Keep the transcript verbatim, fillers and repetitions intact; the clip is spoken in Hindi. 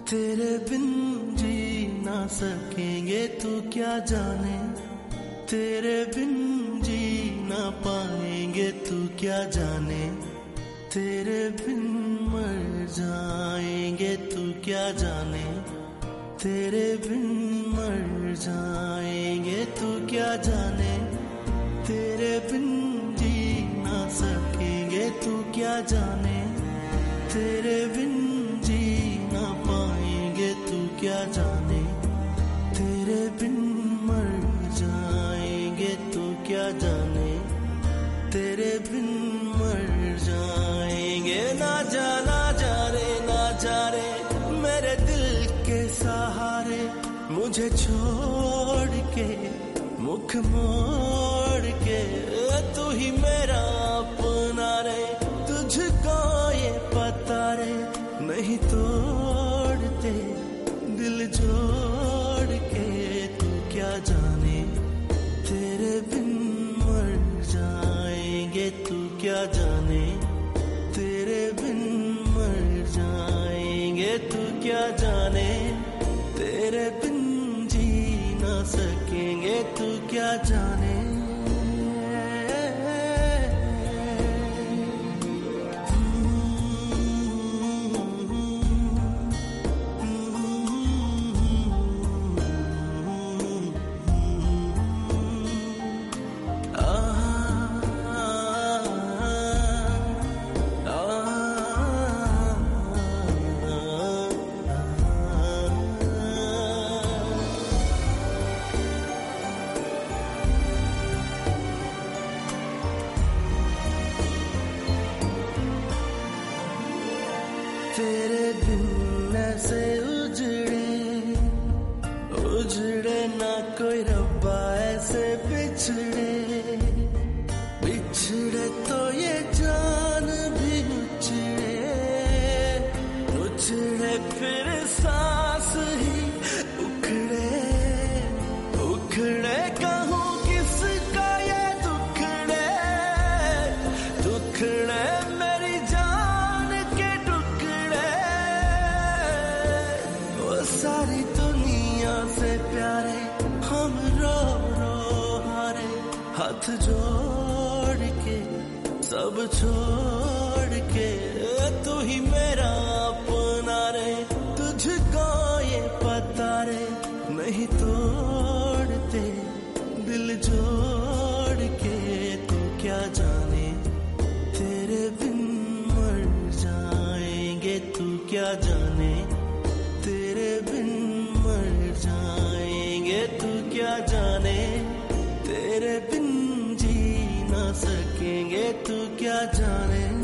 तेरे बिन जी ना सकेंगे तू क्या जाने, तेरे बिन जी ना पाएंगे तू क्या जाने, तेरे बिन मर जाएंगे तू क्या जाने, तेरे बिन मर जाएंगे तू क्या जाने, तेरे बिन जी ना सकेंगे तू क्या जाने, तेरे बिन जी ना पाएंगे तू क्या जाने, तेरे बिन मर जाएंगे तू क्या जाने, तेरे बिन मर जाएंगे। ना जा ना जा रे ना जा रे मेरे दिल के सहारे, मुझे छोड़ के मुख मोड़ के, तू ही मेरा अपना रे, तुझको ये पता रे, नहीं तोड़ते दिल जोड़ के तू क्या जाने, तेरे बिन मर जाएंगे तू क्या जाने, तेरे बिन मर जाएंगे तू क्या जाने, तेरे बिन जी ना सकेंगे तू क्या जाने। तेरे बिन ऐसे उजड़े उजड़े ना कोई रब्बा ऐसे बिछड़े, बिछड़े तो ये जान भी उछड़े, उछड़े फिर सांस ही उखड़े, उखड़े कहूँ किसका ये दुखड़े, दुखड़े मेरी जान के टुकड़े, वो सारी दुनिया से प्यारे हम रो रो हारे, हाथ जोड़ के सब छोड़ के, तू ही मेरा अपना रे, तुझको ये पता रे, नहीं तोड़ते दिल जोड़ के तू क्या जाने, तेरे बिन मर जाएंगे तू क्या जाने, तेरे बिन मर जाएंगे तू क्या जाने, तेरे बिन जी ना सकेंगे तू क्या जाने।